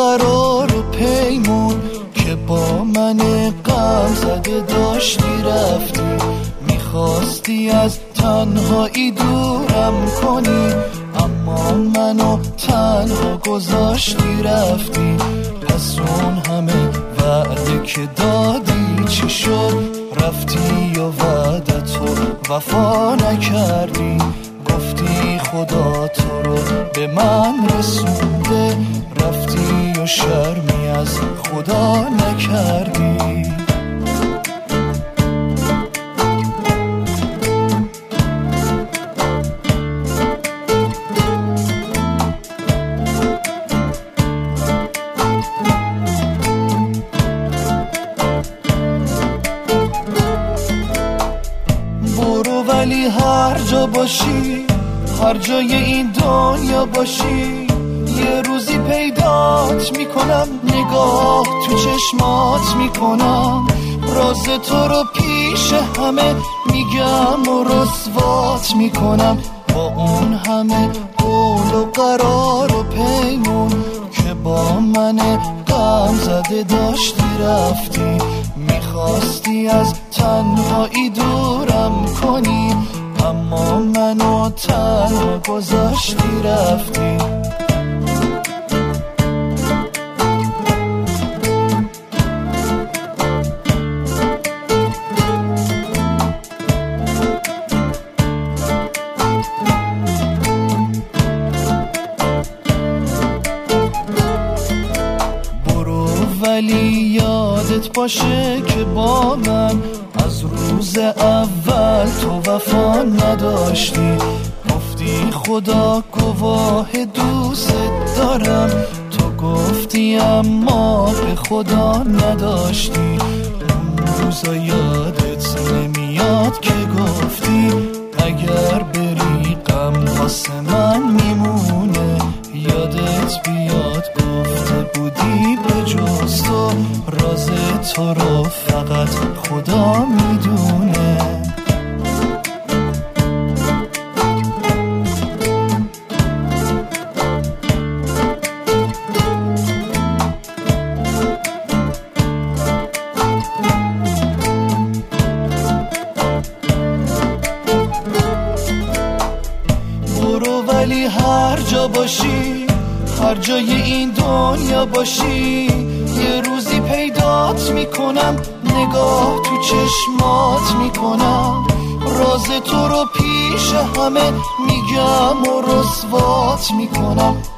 قرار و پیمون که با من غم زده داشتی رفتی. میخواستی از تنهایی دورم کنی، اما منو تنها گذاشتی رفتی. پس اون همه وعده که دادی چی شد؟ رفتی و وعدتو وفا نکردی. گفتی خدا تو رو به من رسونده، رفتی و شرمی از خدا نکردی. برو ولی هر جا باشی، هر جای این دنیا باشی، یه روزی پیدات میکنم، نگاه تو چشمات میکنم، راز تو رو پیش همه میگم و رسوات میکنم. با اون همه قول و قرار و پیمون که با من غم زده داشتی رفتی. میخواستی از تنهایی دورم کنی، اما منو تنها گذاشتی رفتی. برو ولی یادت باشه که با من از روز اول تو وفا نداشتی. گفتی خدا گواه دوست دارم، تو گفتی اما به خدا نداشتی. اون روزا یادت نمیاد که گفتی اگر بری غم واسه من میمونه. یادت بیاد گفته بودی به جز تو راز تو رو فقط خدا میدونه. برو ولی هر جا باشی، هر جای این دنیا باشی، یه روزی پیدات میکنم، نگاه تو چشمات میکنم، راز تو رو پیش همه میگم و رسوات میکنم.